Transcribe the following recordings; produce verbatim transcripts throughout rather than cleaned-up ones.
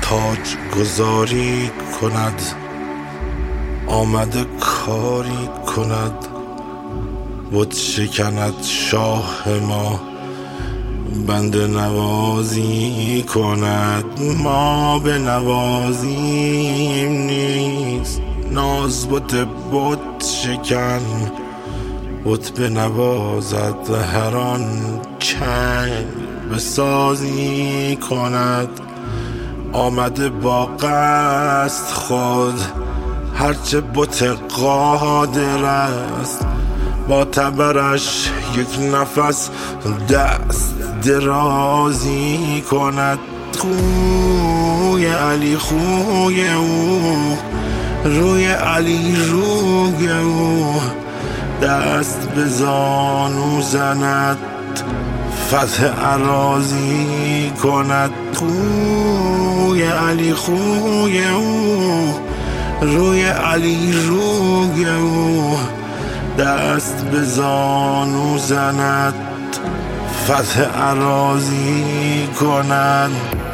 تاج گذاری کند، آمده کاری کند، بت شکند شاه ما، بنده نوازی کند. ما به نوازیم نیست، ناز بت بت شکن، بت به نوازد هر آن چنگ بسازی کند. آمده با قصد خود، هرچه بت قادر است، با تبرش یک نفس دست درازی کند. خوی علی خوی او، روی علی روی او، دست به زانو زند، فتح اراضی کند. خوی علی خوی او، روی علی روی او، دست به زانو زند، فتح اراضی کند.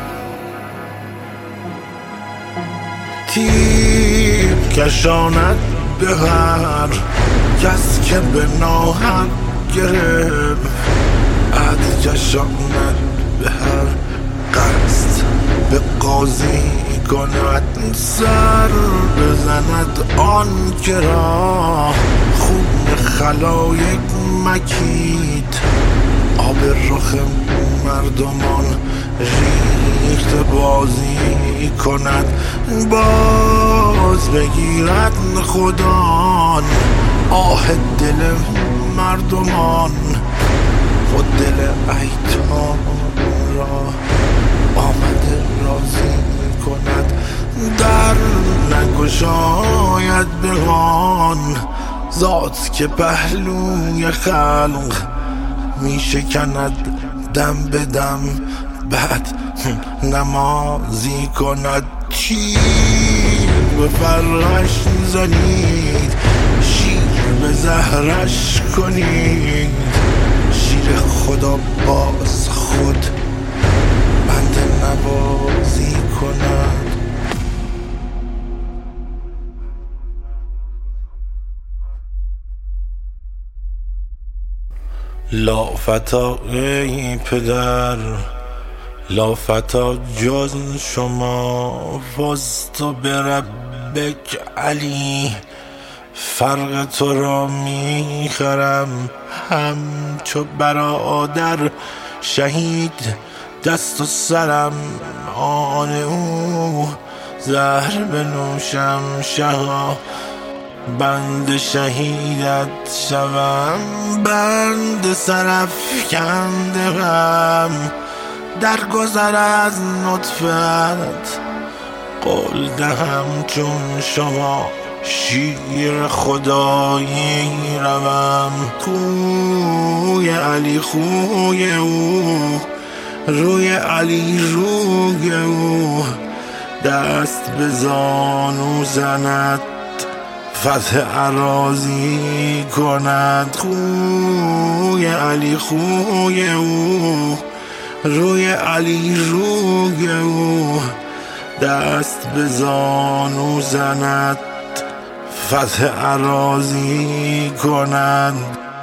تیر کشاند به هر کس که به ناحق گرفت، عد کشاند به هر قصد به قاضی کند. سر بزند آن که را خون خلایق مکید، آب رخ مردمان ریخت بازی کند. باز بگیرد خدا آه دل مردمان، خود دل ایتام را آمده راضی کند. در نگشاید به آن ذات که پهلوی خلق می شکند دم به دم، بعد نمازی کند. تیر به فرش زنید، شیر به زهرش کنید، شیر خدا باز خود بنده نوازی کند. لافتا ای پدر، لافتا جز شما، فزت بربک علی، فرق تو را میخرم همچو برادر شهید. دست و سرم آن او، زهر بنوشم شها، بند شهیدت شوم، بند سرافکنده غم. در گذر از نطفت قول دهم چون شما، شیر خدایی روم. خوی علی خوی او، روی علی روی او، دست به زانو زند، فتح اراضی کند. خوی علی خوی او، روی علی روی او، دست به زانو زند، فتح اراضی کند.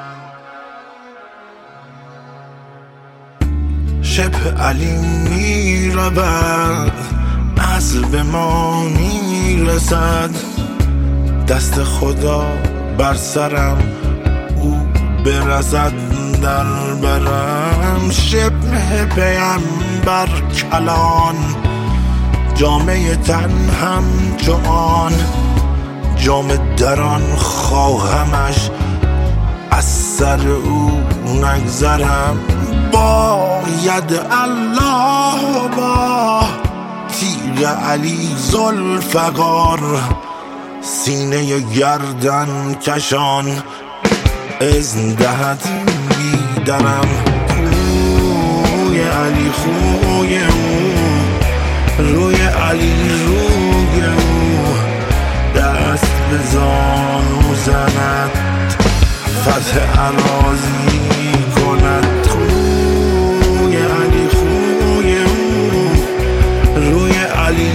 شبه علی می رود، اصل به ما می رسد، دست خدا بر سرم او برسد در برم. شبه پیمبر کلان، جامعه تن همچو آن، جام دران خواهمش از سر او نگذرم. باید الله با تیغ علی ذوالفقار، سینه گردن کشان اذن دهد بیدرم. خوی علی خوی او، روی علی روی او، دست به زانو زند، فتح اراضی کند. خوی علی خوی او، روی علی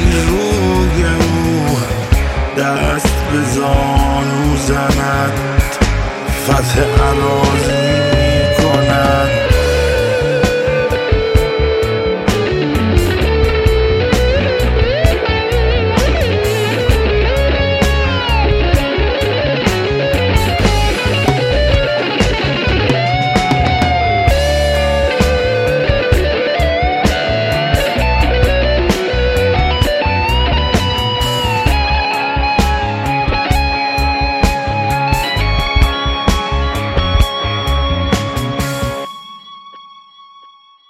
دست به زانو زند فتح اراضی